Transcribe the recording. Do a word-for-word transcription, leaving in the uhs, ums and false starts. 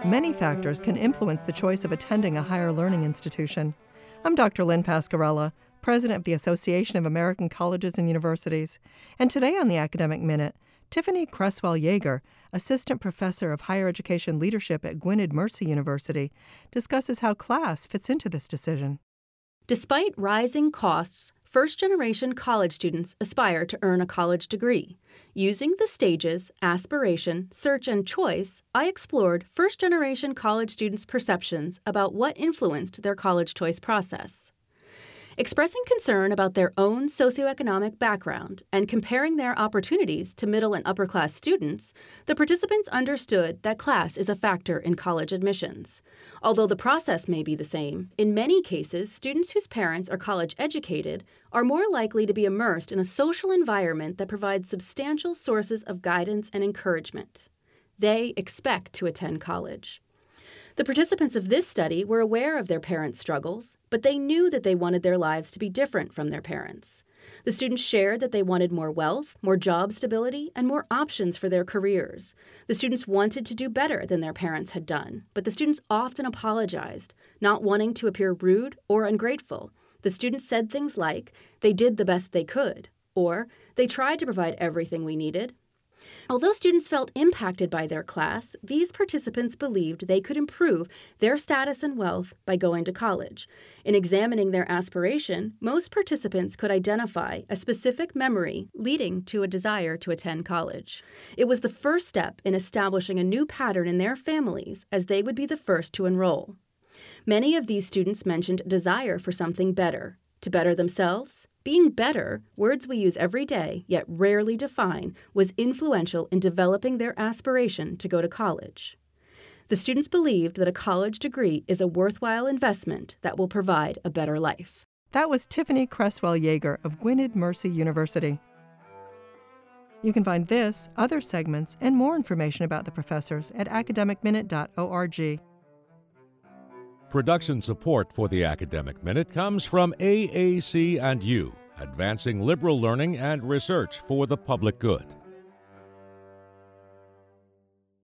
Many factors can influence the choice of attending a higher learning institution. I'm Doctor Lynn Pascarella, President of the Association of American Colleges and Universities, and today on the Academic Minute, Tiffany Cresswell-Yeager, Assistant Professor of Higher Education Leadership at Gwynedd Mercy University, discusses how class fits into this decision. Despite rising costs, first-generation college students aspire to earn a college degree. Using the stages aspiration, search, and choice, I explored first-generation college students' perceptions about what influenced their college choice process. Expressing concern about their own socioeconomic background and comparing their opportunities to middle and upper-class students, the participants understood that class is a factor in college admissions. Although the process may be the same, in many cases, students whose parents are college-educated are more likely to be immersed in a social environment that provides substantial sources of guidance and encouragement. They expect to attend college. The participants of this study were aware of their parents' struggles, but they knew that they wanted their lives to be different from their parents. The students shared that they wanted more wealth, more job stability, and more options for their careers. The students wanted to do better than their parents had done, but the students often apologized, not wanting to appear rude or ungrateful. The students said things like, "They did the best they could," or "They tried to provide everything we needed." Although students felt impacted by their class, these participants believed they could improve their status and wealth by going to college. In examining their aspiration, most participants could identify a specific memory leading to a desire to attend college. It was the first step in establishing a new pattern in their families, as they would be the first to enroll. Many of these students mentioned a desire for something better, to better themselves. Being better, words we use every day yet rarely define, was influential in developing their aspiration to go to college. The students believed that a college degree is a worthwhile investment that will provide a better life. That was Tiffany Cresswell-Yeager of Gwynedd Mercy University. You can find this, other segments, and more information about the professors at academic minute dot org. Production support for the Academic Minute comes from A A C and U, advancing liberal learning and research for the public good.